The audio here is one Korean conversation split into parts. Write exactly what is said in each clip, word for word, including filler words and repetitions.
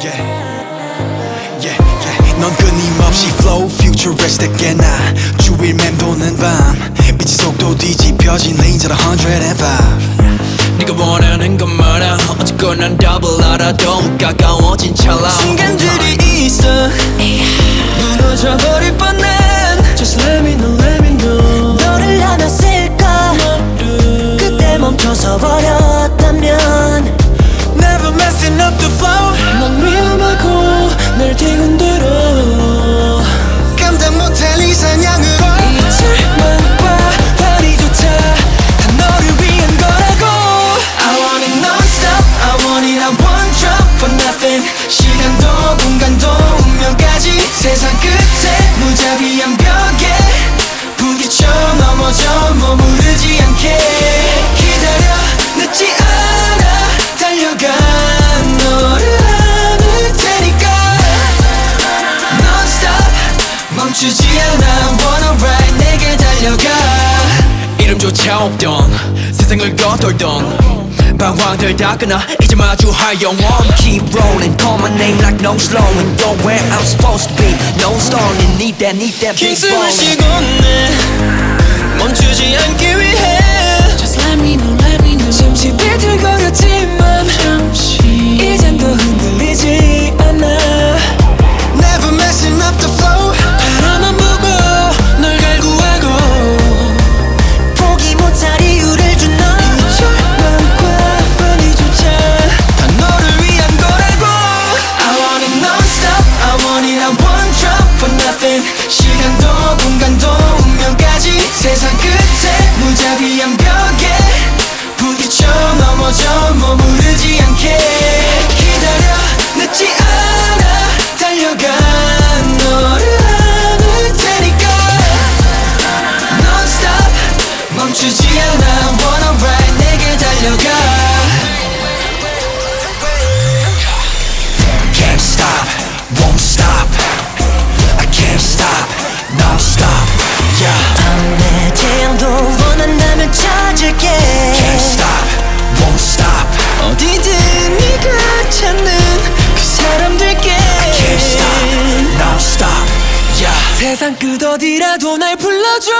yeah. Yeah, yeah. 넌 끊임없이 flow futuristic해 나 주위를 맴도는 밤 빛의 속도 뒤집혀진 레인저로 one oh five. 네가 원하는 건 많아 어쨌건 난 double 알아도 가까워진 찰나 순간들이 있어 무너져버릴 뻔한 Just let me know, let me know 너를 안았을까 그때 멈춰서 버렸다면 Never messing up the flow 넌 위험하고 날 뒤흔들어 감당 못할 이 사냥으로 이틀만과 다리조차 다 너를 위한 거라고 I want it non-stop I want it on one drop for nothing 시간도 공간도 운명까지 세상 끝에 무자비한 벽에 부딪혀 넘어져 머무르지 않게 기다려 늦지 않아 달려가 너를 안을 테니까 Non-stop 멈추지 않아 Wanna ride 내게 달려가 이름조차 없던 세상을 걷돌던 방황들 다 끊어 이제 마주할 영원 Keep rolling, call my name like no slowing Go where I'm supposed to be, no stalling Need that, need that big 킹술 bone 마시고 내 멈추지 않기 위해 Just let me know, let me know 잠시 비틀거렸지만 잠시 이젠 더 흔들리지 않아 Never messing up the flow 바라만 보고 널 갈구하고 포기 못할 이유를 준 너 이철만과 빨리조차 다 너를 위한 거라고 I want it non-stop I want it on one drop for nothing 시간도 공간도 운명까지 세상 끝에 무자비한 벽에 부딪혀 넘어져 머무르지 않게 기다려 늦지 않아 달려가 너를 안을 테니까 Non-stop 멈추지 않아 Wanna ride 내게 달려가 Can't stop, won't stop. I can't stop, no stop. Yeah. 밤의 태양도 원한다면 찾을게 Can't stop, won't stop. 어디든 네가 찾는 그 사람 될게 Can't stop, no stop. Yeah. 세상 끝 어디라도 날 불러줘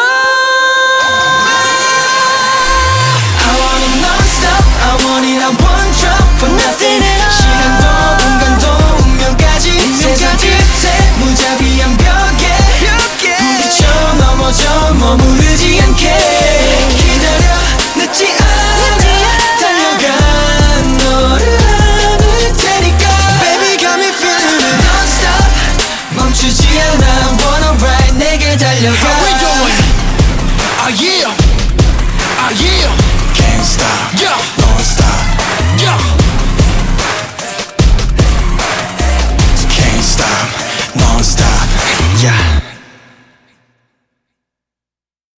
I want it non-stop I want it on one drop for nothing 시간도 공간도 운명까지 세상 끝에 무자비한 벽에 부딪혀 넘어져 머무르지 않게 기다려 늦지 않아 달려가 너를 안을 테니까 Baby got me feeling it non-stop 멈추지 않아 Wanna ride 내게 달려가 How we doing? Ah yeah.